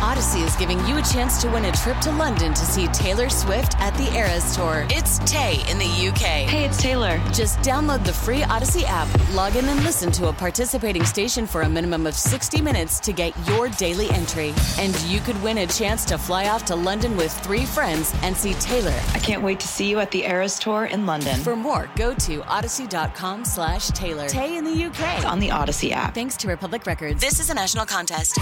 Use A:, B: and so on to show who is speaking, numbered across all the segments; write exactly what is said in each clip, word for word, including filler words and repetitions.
A: Odyssey is giving you a chance to win a trip to London to see Taylor Swift at the Eras Tour. It's Tay in the U K.
B: Hey, it's Taylor.
A: Just download the free Odyssey app, log in and listen to a participating station for a minimum of sixty minutes to get your daily entry. And you could win a chance to fly off to London with three friends and see Taylor.
B: I can't wait to see you at the Eras Tour in London.
A: For more, go to odyssey.com slash Taylor. Tay in the U K.
B: It's on the Odyssey app.
A: Thanks to Republic Records. This is a national contest.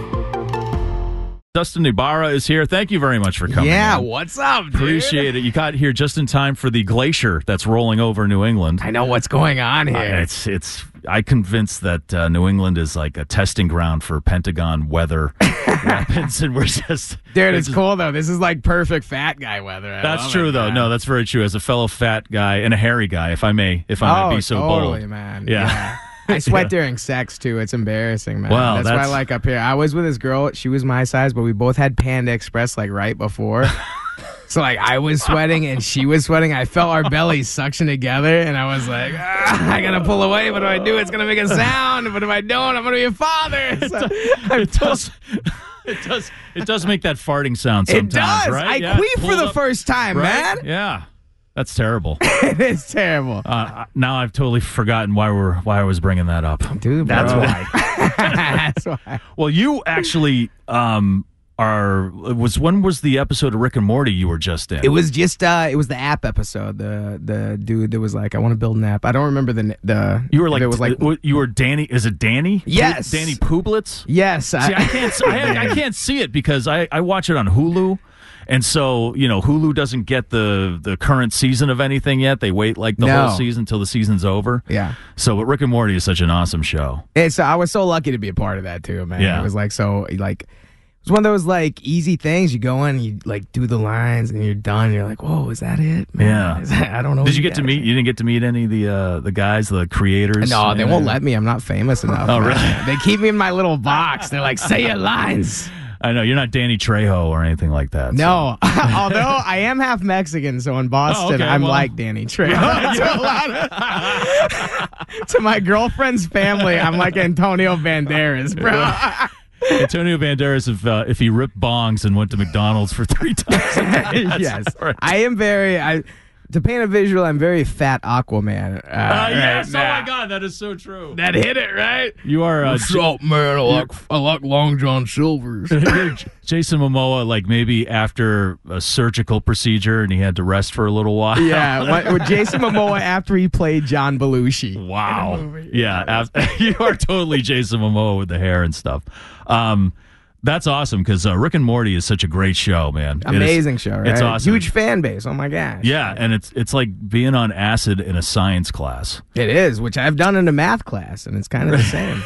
C: Dustin Ibarra is here. Thank you very much for coming.
D: Yeah,
C: in.
D: what's up, dude?
C: Appreciate it. You got here just in time for the glacier that's rolling over New England.
D: I know what's going on here.
C: Uh, it's it's. I convinced that uh, New England is like a testing ground for Pentagon weather weapons, and we're just
D: dude. It's
C: just,
D: cool though. This is like perfect fat guy weather. I
C: that's
D: love
C: true
D: it,
C: though.
D: man.
C: No, that's very true. As a fellow fat guy and a hairy guy, if I may, if I
D: oh,
C: may be so
D: totally,
C: bold,
D: man.
C: Yeah.
D: yeah. I sweat
C: Yeah.
D: during sex too. It's embarrassing, man.
C: Wow,
D: that's,
C: that's
D: what I like up here. I was with this girl. She was my size, but we both had Panda Express like right before. So like I was sweating and she was sweating. I felt our bellies suction together, and I was like, ah, I gotta pull away. What do I do? It's gonna make a sound. But if I don't, I'm gonna be a father. So
C: it does. It does. It does make that farting sound sometimes,
D: it does.
C: right?
D: I
C: Yeah,
D: queef for
C: pulled
D: the
C: up,
D: first time,
C: right?
D: man.
C: Yeah, that's terrible.
D: It is terrible.
C: Uh, now I've totally forgotten why we're why I was bringing that up.
D: Dude,
C: That's
D: bro.
C: why.
D: That's why.
C: Well, you actually um, are. Was when was the episode of Rick and Morty you were just in?
D: It was just uh it was the app episode. The the dude that was like, I want to build an app. I don't remember the the
C: You were like,
D: it was like
C: you were Danny. Is it Danny?
D: Yes.
C: Danny Publitz.
D: yes.
C: See, I can't. I, I can't see it because I, I watch it on Hulu, and so you know Hulu doesn't get the the current season of anything yet. They wait like the
D: No.
C: whole season until the season's over.
D: Yeah.
C: So, but Rick and Morty is such an awesome show.
D: It's I was so lucky to be a part of that too, man.
C: Yeah.
D: It was like so like it was one of those like easy things. You go in, you like do the lines, and you're done. You're like, whoa, is that it? Man?
C: Yeah.
D: Is that, I don't know.
C: Did
D: what
C: you get to
D: guys
C: meet?
D: are.
C: You didn't get to meet any of the uh, the guys, the creators.
D: No, they
C: Yeah.
D: won't let me. I'm not famous enough.
C: Oh,
D: man.
C: really?
D: They keep me in my little box. They're like, say your lines.
C: I know you're not Danny Trejo or anything like that.
D: No, although I am half Mexican, so in Boston,
C: Oh, okay,
D: I'm
C: well.
D: like Danny Trejo. to, a lot of- to my girlfriend's family, I'm like Antonio Banderas, bro.
C: So, Antonio Banderas, if uh, if he ripped bongs and went to McDonald's for three times. a day, that's
D: yes,
C: all right.
D: I am very. I to paint a visual, I'm very fat Aquaman. Uh,
C: Uh,
D: right
C: yes,
D: now.
C: oh my God, that is so true.
D: That hit it right.
C: You are uh, J-
D: up, man? I like I like Long John Silver's.
C: you're J- Jason Momoa, like maybe after a surgical procedure and he had to rest for a little while.
D: Yeah, what, with Jason Momoa after he played John Belushi.
C: Wow.
D: In a movie.
C: Yeah, af- you are totally Jason Momoa with the hair and stuff. Um, that's awesome because uh, Rick and Morty is such a great show, man. It is-
D: Amazing show, right?
C: It's awesome.
D: Huge fan base. Oh my gosh.
C: Yeah, and it's it's like being on acid in a science class.
D: It is, which I've done in a math class, and it's kind of the same.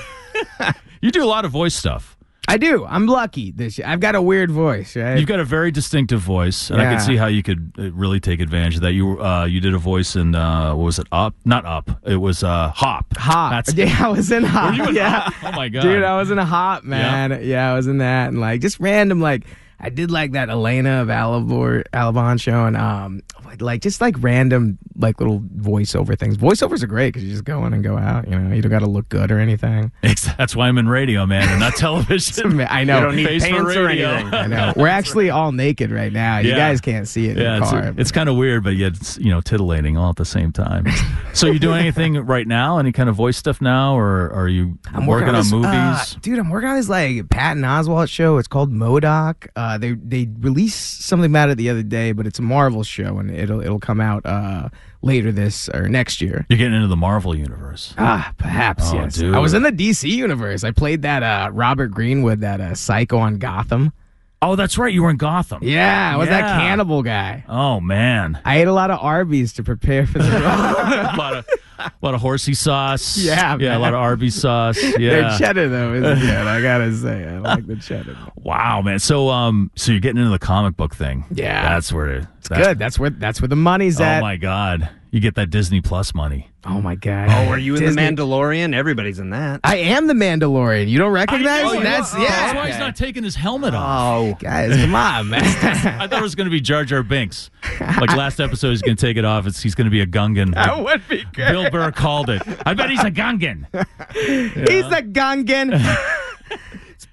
C: You do a lot of voice stuff.
D: I do. I'm lucky. This I've got a weird voice, right?
C: You've got a very distinctive voice, and I
D: Yeah.
C: can see how you could uh, really take advantage of that. You uh, you did a voice in uh, what was it? Up? Not Up. It was uh, Hop.
D: Hop.
C: That's,
D: Yeah, I was in Hop.
C: Were you in
D: yeah.
C: Hop? Oh my God,
D: Dude, I was in a Hop, man. Yeah. I was in that, and like just random, like I did like that Elena of Alabor, Alabon show, and um, like, like just like random like little voiceover things. Voiceovers are great because you just go in and go out. You know, you don't got to look good or anything.
C: It's, that's why I'm in radio, man, and not television.
D: I know.
E: You don't need
C: Face for
E: pants or
C: radio.
E: anything.
D: I know. We're actually all naked right now. You
C: Yeah.
D: guys can't see it in
C: Yeah,
D: the
C: it's,
D: car.
C: it's kind of weird, but yet it's, you know, titillating all at the same time. So you doing anything right now? Any kind of voice stuff now, or are you
D: I'm
C: working, on
D: this,
C: movies?
D: uh, dude, I'm working on this like Patton Oswalt show. It's called MODOK. Uh, they they released something about it the other day, but it's a Marvel show, and it'll it'll come out uh, later this or next year.
C: You're getting into the Marvel universe.
D: Ah, perhaps
C: Oh,
D: yes.
C: dude.
D: I was in the D C universe. I played that uh, Robert Greenwood, that uh, Psycho on Gotham.
C: Oh, that's right. You were in Gotham.
D: Yeah, I was that
C: Yeah.
D: cannibal guy.
C: Oh man.
D: I ate a lot of Arby's to prepare for the role.
C: a lot of a lot of horsey sauce.
D: Yeah,
C: yeah, a
D: man.
C: lot of Arby's sauce.
D: Their
C: Yeah.
D: cheddar though is good. I gotta say, I like the cheddar.
C: Wow, man. So um, so you're getting into the comic book thing.
D: Yeah.
C: that's where it,
D: It's good. That's where that's where the money's
C: Oh
D: at.
C: my God, you get that Disney Plus money.
D: Oh my god!
E: Oh, are you in
D: Disney-
E: The Mandalorian? Everybody's in that.
D: I am the Mandalorian. You don't recognize
C: I know
D: me?
C: you
D: That's
C: are.
D: yeah.
C: That's why he's not taking his helmet off.
E: Oh,
D: Guys, come on, man.
C: I thought it was going to be Jar Jar Binks. Like last episode, he's going to take it off. It's, he's going to be a Gungan.
D: That would be good.
C: Bill Burr called it. I bet he's a Gungan.
D: He's the Gungan.
E: it's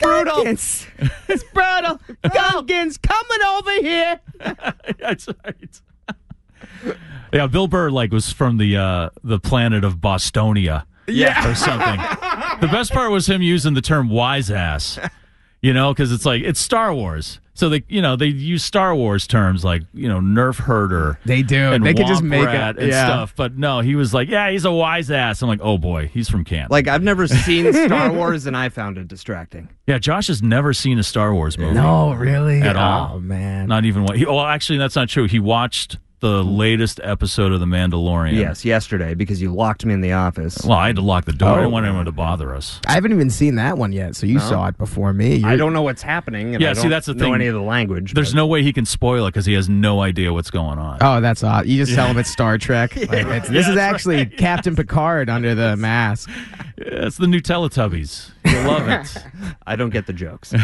C: brutal.
D: Gunkins. It's brutal. Gunkins coming over here.
C: That's right. Yeah, Bill Burr like was from the uh, the planet of Bostonia,
D: Yeah.
C: or something. The best part was him using the term "wise ass," you know, because it's like it's Star Wars, so they you know they use Star Wars terms like you know Nerf herder.
D: They do.
C: And
D: They could just
C: womp
D: make
C: rat
D: it
C: and
D: yeah.
C: stuff, but no, he was like, yeah, he's a wise ass. I'm like, oh boy, he's from Canton.
E: Like, I've never seen Star Wars, and I found it distracting.
C: Yeah, Josh has never seen a Star Wars movie.
D: No, really?
C: At
D: oh,
C: all.
D: man.
C: Not even one. He, well, actually, that's not true. He watched the latest episode of The Mandalorian.
E: Yes, yesterday, because you locked me in the office.
C: Well, I had to lock the door.
D: Oh.
C: I didn't want anyone to bother us.
D: I haven't even seen that one yet, so you
E: No.
D: saw it before me. You're,
E: I don't know what's happening, and
C: Yeah,
E: I
C: see,
E: don't
C: that's the
E: know
C: thing.
E: any of the language.
C: There's
E: but-
C: no way he can spoil it because he has no idea what's going on.
D: Oh, that's odd. You just tell them it's Star Trek. Like, it's, this
C: Yeah,
D: is
C: that's
D: actually
C: right.
D: Captain Picard under the mask.
C: Yeah, it's the new Teletubbies. You love it.
E: I don't get the jokes.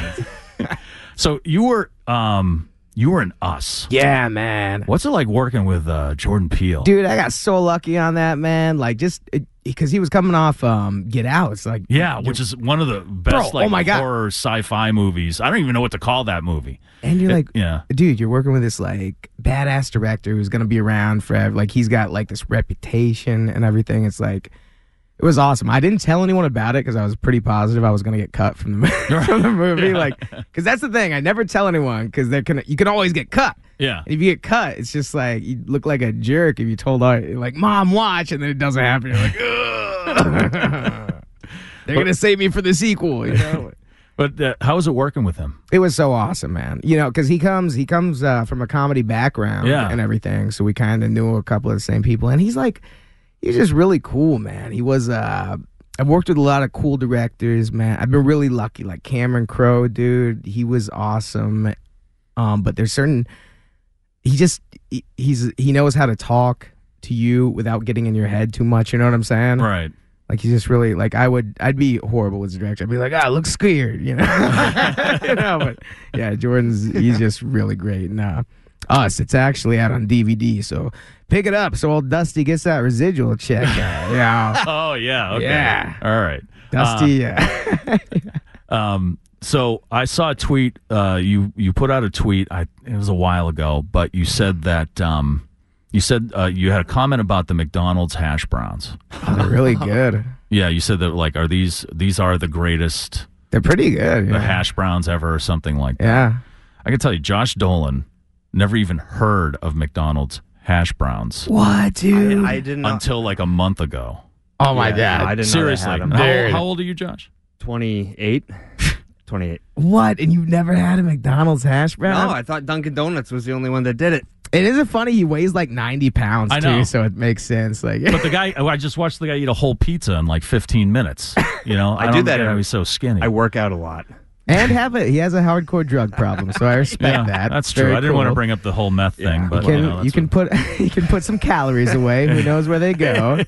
C: So you were um you were in Us.
D: Yeah, man.
C: What's it like working with uh, Jordan Peele?
D: Dude, I got so lucky on that, man. Like, just because he was coming off um, Get Out. It's like,
C: Yeah, which is one of the best
D: Bro,
C: like
D: oh my God.
C: horror sci-fi movies. I don't even know what to call that movie.
D: and you're
C: It-
D: like,
C: yeah.
D: dude, you're working with this like badass director who's gonna be around forever. Like, he's got like this reputation and everything. It's like, it was awesome. I didn't tell anyone about it because I was pretty positive I was gonna get cut from the from the movie.
C: Yeah.
D: Like, because that's the thing. I never tell anyone because they're gonna. You can always get cut.
C: Yeah.
D: And if you get cut, it's just like you look like a jerk if you told our like mom watch and then it doesn't happen. You're like, ugh. They're gonna save me for the sequel. You know.
C: But uh, how was it working with him?
D: It was so awesome, man. You know, because he comes he comes uh, from a comedy background
C: Yeah.
D: and everything, so we kind of knew a couple of the same people. And he's like, he's just really cool, man. He was. Uh, I've worked with a lot of cool directors, man. I've been really lucky, like Cameron Crowe, dude. He was awesome. Um, but there's certain. He just he, he's he knows how to talk to you without getting in your head too much. You know what I'm saying?
C: Right.
D: Like, he's just really, like, I would, I'd be horrible as a director. I'd be like, ah, look scared, you know? you know, but yeah, Jordan's, he's just really great. And uh, Us, it's actually out on D V D, so pick it up so old Dusty gets that residual check. Uh, yeah.
C: Oh yeah. Okay.
D: Yeah.
C: All right.
D: Dusty, yeah.
C: Uh, um. So I saw a tweet. Uh. You you put out a tweet. I it was a while ago, but you said that um. You said uh, you had a comment about the McDonald's hash browns.
D: Oh, they're really good.
C: Yeah, you said that like, are these these are the greatest
D: They're pretty good.
C: the
D: Yeah.
C: hash browns ever, or something like that.
D: Yeah.
C: I can tell you, Josh Dolan never even heard of McDonald's hash browns
D: What, dude?
E: I, I didn't know.
C: until like a month ago.
D: oh, my
E: Yeah,
D: God.
E: I didn't
C: Seriously,
E: know they had
C: how,
E: them.
D: Dude.
C: how old are you, Josh?
E: twenty-eight? twenty-eight.
D: What? And you've never had a McDonald's hash brown?
E: No, I thought Dunkin' Donuts was the only one that did it.
D: It isn't funny. He weighs like ninety pounds,
C: I know.
D: too, so it makes sense. Like,
C: But the guy, I just watched the guy eat a whole pizza in like fifteen minutes. You know,
E: I
C: don't
E: do that
C: get how
E: every-
C: he's so skinny.
E: I work out a lot.
D: and have it. He has a hardcore drug problem, so I respect
C: yeah,
D: that.
C: that's
D: Very
C: true. I didn't want to
D: cool.
C: bring up the whole meth thing,
E: Yeah.
C: but
D: You can,
C: you, know,
D: you
C: that's
D: can
C: what-
D: put you can put some calories away. Who knows where they go?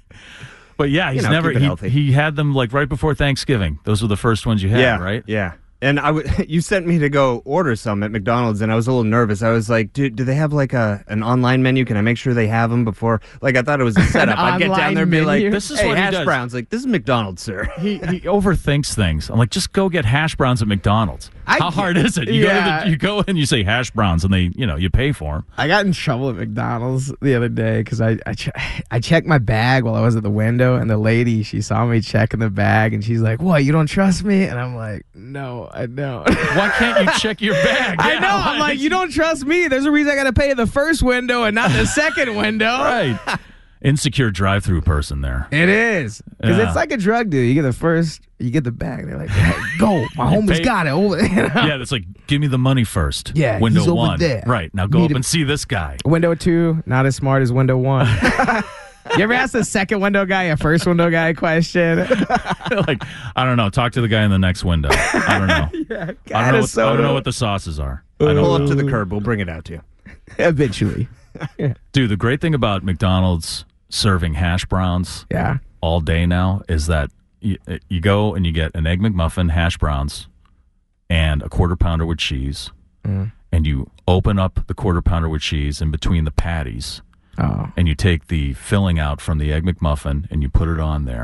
C: But yeah, he's
E: know,
C: never.
E: keep it
C: He,
E: healthy.
C: he had them like right before Thanksgiving. Those were the first ones you had,
E: yeah,
C: right?
E: Yeah. And I would. You sent me to go order some at McDonald's, and I was a little nervous. I was like, "Do do they have like a an online menu? Can I make sure they have them before?" Like, I thought it was a setup. I'd get down
D: online
E: there and be like,
D: menu?
C: This is
E: "Hey,
C: what he
E: hash
C: does.
E: browns." Like, this is McDonald's, sir.
C: He he overthinks things. I'm like, just go get hash browns at McDonald's.
D: I
C: How
D: get-
C: hard is it? You go
D: Yeah.
C: to the, you go and you say hash browns, and they you know you pay for them.
D: I got in trouble at McDonald's the other day because I I, che- I checked my bag while I was at the window, and the lady, she saw me checking the bag, and she's like, "What? You don't trust me?" And I'm like, "No, I don't."
C: Why can't you check your bag?
D: I
C: Yeah,
D: know.
C: why-
D: I'm like, you don't trust me. There's a reason I got to pay the first window and not the second window.
C: right. Insecure drive-through person there.
D: It is because
C: Yeah.
D: it's like a drug deal. You get the first, you get the bag. They're like, "Hey, go, my
C: You
D: homie's
C: pay-
D: got it." Over there.
C: Yeah, it's like, give me the money first.
D: Yeah,
C: window
D: he's over
C: one.
D: there.
C: Right now, go
D: Need
C: up
D: him-
C: and see this guy.
D: Window two, not as smart as window one. You ever ask the second window guy a first window guy question?
C: Like, I don't know. Talk to the guy in the next window. I don't know.
D: yeah,
C: I don't
D: kinda
C: know. What, I
D: soda.
C: don't know what the sauces are. I don't
E: Pull
C: know.
E: up to the curb. We'll bring it out to you.
D: Eventually.
C: Dude, the great thing about McDonald's serving hash browns
D: Yeah.
C: all day now is that you, you go and you get an Egg McMuffin, hash browns, and a quarter pounder with cheese,
D: Mm.
C: and you open up the quarter pounder with cheese in between the patties,
D: Oh.
C: and you take the filling out from the Egg McMuffin and you put it on there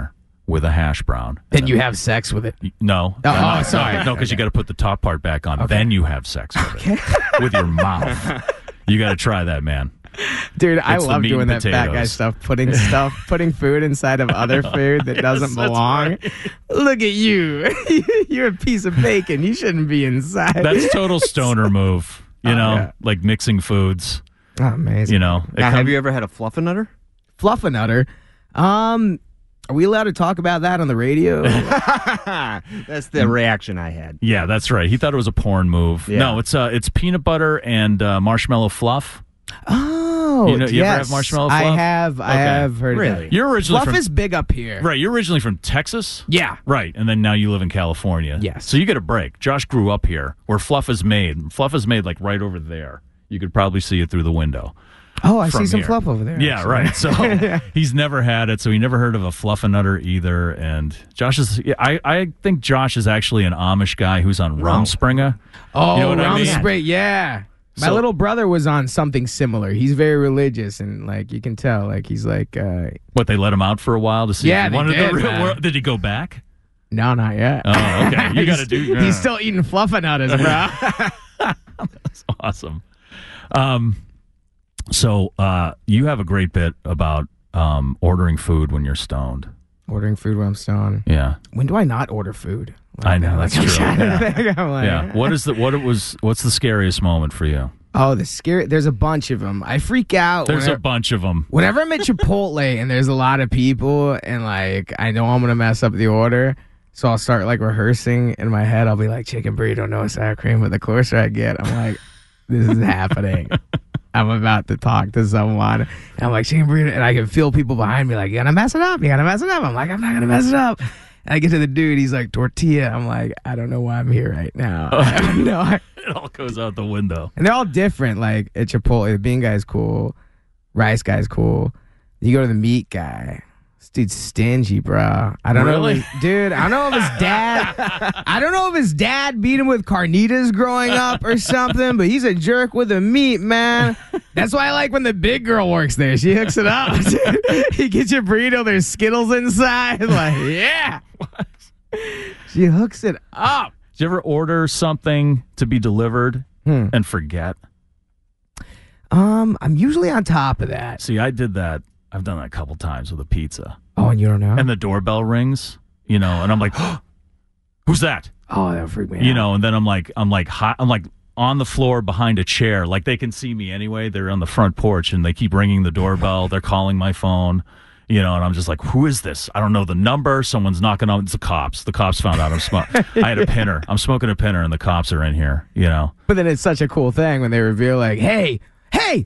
C: with a hash brown.
D: Then you have sex with it.
C: No.
D: Oh,
C: no,
D: oh, sorry.
C: No, because you got to put the top part back on.
D: Okay.
C: Then you have sex with it. With your mouth. You got to try that, man.
D: Dude, I
C: It's the
D: love
C: meat
D: doing
C: and
D: that fat guy
C: potatoes.
D: stuff, putting stuff, putting food inside of other food that doesn't
C: that's
D: belong.
C: right.
D: Look at you. You're a piece of bacon. You shouldn't be inside.
C: That's total stoner move. You
D: Oh,
C: know,
D: yeah.
C: like mixing foods.
D: oh, amazing.
C: You know, It
E: Now,
C: come-
E: have you ever had a fluffernutter?
D: Fluffernutter. Um, are we allowed to talk about that on the radio?
E: That's the reaction I had.
C: Yeah, that's right. He thought it was a porn move.
E: Yeah.
C: No, it's uh, it's peanut butter and uh, marshmallow fluff.
D: Oh,
C: You know- you ever
D: yes.
C: have marshmallow
D: I
C: fluff?
D: have. I
C: Okay.
D: have heard of
E: Really?
D: that.
C: You're originally
D: Fluff
C: from
D: is big up here.
C: right. You're originally from Texas.
D: Yeah.
C: Right, and then now you live in California.
D: Yes.
C: So you get a break. Josh grew up here, where fluff is made. Fluff is made like right over there. You could probably see it through the window.
D: Oh, I
C: from
D: see some
C: here.
D: fluff over there.
C: Yeah,
D: actually.
C: right. So he's never had it, so he never heard of a fluffernutter either. And Josh is, yeah, I, I think Josh is actually an Amish guy who's on Rumspringa.
D: Oh,
C: You know what I mean?
D: Rumspringa, yeah. My
C: So-
D: little brother was on something similar. He's very religious, and like you can tell, like he's like, uh,
C: What, they let him out for a while to see
D: Yeah,
C: if he
D: they
C: wanted
D: did,
C: the real
D: man.
C: world? Did he go back?
D: no, not yet.
C: Oh, okay. You got to do. yeah.
D: He's still eating fluffernutters, bro.
C: That's awesome. Um, so uh, you have a great bit about um, ordering food when you're stoned.
D: Ordering food while I'm stoned.
C: Yeah,
D: When do I not order food? Like,
C: I know,
D: like,
C: that's
D: I'm
C: true.
D: trying to
C: Yeah.
D: think. I'm like,
C: yeah. What is the what it was? What's the scariest moment for you?
D: Oh, the scary. There's a bunch of them. I freak out.
C: There's
D: whenever,
C: a bunch of them.
D: whenever I'm at Chipotle and there's a lot of people and like I know I'm gonna mess up the order, so I'll start like rehearsing in my head. I'll be like chicken burrito, no sour cream. But the closer I get, I'm like, this is happening. I'm about to talk to someone. And I'm like chicken burrito, and I can feel people behind me like, you gotta mess it up. You gotta mess it up. I'm like, I'm not gonna mess it up. And I get to the dude. He's like tortilla. I'm like, I don't know why I'm here right now. no. I,
C: It all goes out the window.
D: And they're all different. Like at Chipotle, the bean guy's cool, rice guy's cool. You go to the meat guy. This dude's stingy, bro. I don't
C: Really?
D: know, if his, dude. I don't know if his dad. I don't know if his dad beat him with carnitas growing up or something. But he's a jerk with the meat, man. That's why I like when the big girl works there. She hooks it up. He gets your burrito. There's Skittles inside. Like, yeah. She hooks it up.
C: Did you ever order something to be delivered
D: Hmm.
C: and forget?
D: Um, I'm usually on top of that.
C: See, I did that. I've done that a couple times with a pizza.
D: Oh, and you don't know?
C: And the doorbell rings, you know, and I'm like, who's that?
D: Oh, that would freak me out.
C: You know, and then I'm like, I'm like, hot, I'm like on the floor behind a chair. Like they can see me anyway. They're on the front porch and they keep ringing the doorbell. They're calling my phone, you know, and I'm just like, who is this? I don't know the number. Someone's knocking on. It's the cops. The cops found out I'm smoking. I had a pinner. I'm smoking a pinner and the cops are in here, you know.
D: But then it's such a cool thing when they reveal, like, hey, hey,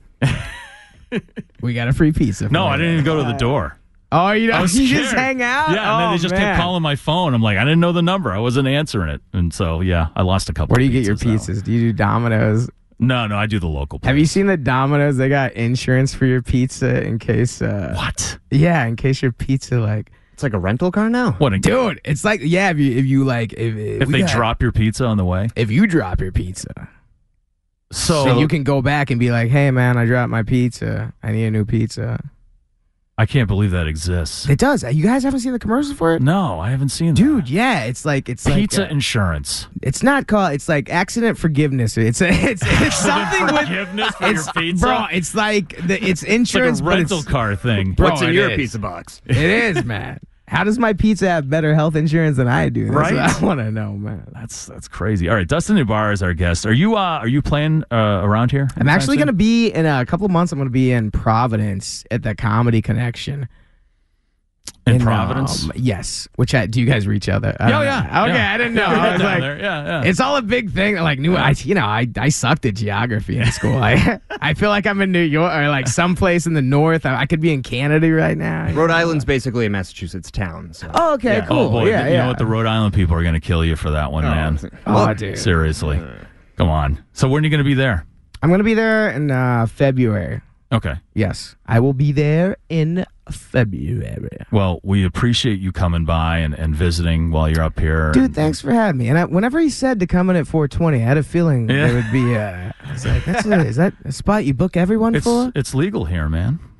D: we got a free pizza. For
C: No,
D: you.
C: I didn't even go to the door.
D: Oh, you
C: I
D: know,
C: was
D: you
C: scared.
D: just hang out?
C: Yeah, and then
D: Oh,
C: they just
D: man.
C: kept calling my phone. I'm like, I didn't know the number. I wasn't answering it. And so, yeah, I lost a couple
D: Where do you
C: of
D: get your
C: pizzas that
D: pizzas? Do you do Domino's?
C: way. No, no, I do the local place.
D: Have you seen the Domino's? They got insurance for your pizza in case. Uh,
C: What?
D: Yeah, in case your pizza, like,
E: It's like a rental car now.
C: What? in-
D: dude, it's like, yeah, if you, if you like, if,
C: If
D: we
C: they
D: got-
C: drop your pizza on the way?
D: if you drop your pizza,
C: So,
D: then you can go back and be like, hey, man, I dropped my pizza. I need a new pizza.
C: I can't believe that exists.
D: It does. You guys haven't seen the commercial for it?
C: No, I haven't seen
D: Dude,
C: that.
D: yeah, it's like it's
C: Pizza
D: like uh,
C: insurance.
D: it's not called. It's like accident forgiveness. It's a, it's it's something with
C: Forgiveness for
D: it's
C: your pizza?
D: bro. It's like the it's
C: It's like
D: insurance,
C: a
D: but
C: rental
D: it's,
C: car thing.
D: Bro,
E: What's in
D: it
E: your
D: is.
E: pizza box?
D: It is, man. How does my pizza have better health insurance than I do? That's
C: Right?
D: what I want to know, man.
C: That's that's crazy. All right, Dustin Ibarra is our guest. Are you uh are you playing uh, around here?
D: I'm actually going to be in a couple of months. I'm going to be in Providence at the Comedy Connection.
C: in
D: In,
C: Providence.
D: um, yes. Which I, do you guys reach other? I
C: Oh,
D: don't
C: yeah.
D: know. Okay,
C: Yeah.
D: I didn't know.
C: Yeah,
D: I
C: right
D: was
C: down
D: like,
C: there. Yeah, yeah.
D: it's all a big thing. Like new, I, you know, I, I sucked at geography in school. I I feel like I'm in New York or like someplace in the north. I, I could be in Canada right now.
E: Rhode Island's basically a Massachusetts town. So.
D: Oh, okay,
E: Yeah.
D: cool.
C: Oh boy,
D: yeah,
C: you
D: yeah.
C: know what? The Rhode Island people are going to kill you for that one, man.
D: Oh, dude.
C: Seriously, come on. So when are you going to be there?
D: I'm gonna be there in uh, February.
C: Okay.
D: Yes, I will be there in February.
C: Well, we appreciate you coming by and, and visiting while you're up here.
D: Dude, thanks for having me. And I, whenever he said to come in at four twenty, I had a feeling
C: Yeah.
D: there would be. Uh, I was like, That's a, is that a spot you book everyone
C: It's
D: for?
C: it's legal here, man.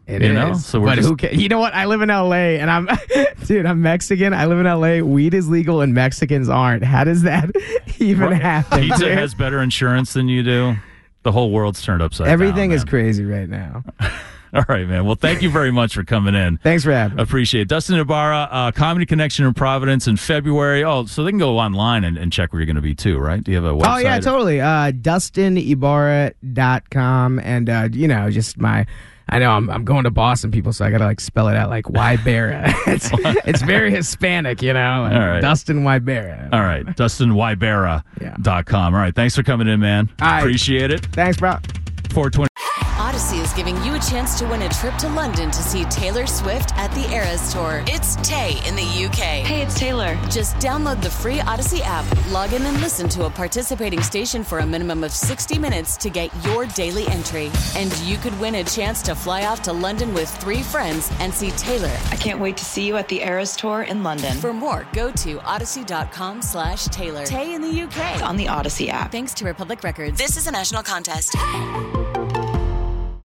D: It
C: you
D: is.
C: know, so we're
D: but
C: just,
D: who ca- you know what? I live in L A and I'm, dude, I'm Mexican. I live in L A. Weed is legal and Mexicans aren't. How does that even happen?
C: Pizza
D: dude?
C: has better insurance than you do. The whole world's turned upside
D: Everything
C: down.
D: is
C: man.
D: crazy right now.
C: All right, man. Well, thank you very much for coming in.
D: Thanks for having me.
C: Appreciate it. Dustin Ibarra, uh, Comedy Connection in Providence in February. Oh, so they can go online and, and check where you're going to be too, right? Do you have a website?
D: Oh, yeah, totally. Uh, Dustin Ibarra dot com. And, uh, you know, just my, I know I'm, I'm going to Boston, people, so I got to like spell it out like Wybera. it's, it's very Hispanic, you know? Like,
C: All right.
D: Dustin Wybera.
C: All right. Dustin Wybera dot com. All right. Thanks for coming in, man.
D: All right.
C: Appreciate it.
D: Thanks, bro.
C: four twenty.
A: Odyssey is giving you a chance to win a trip to London to see Taylor Swift at the Eras Tour. It's Tay in the U K.
B: Hey, it's Taylor.
A: Just download the free Odyssey app, log in and listen to a participating station for a minimum of sixty minutes to get your daily entry. And you could win a chance to fly off to London with three friends and see Taylor.
B: I can't wait to see you at the Eras Tour in London.
A: For more, go to odyssey.com slash Taylor. Tay in the U K.
B: On the Odyssey app.
A: Thanks to Republic Records. This is a national contest.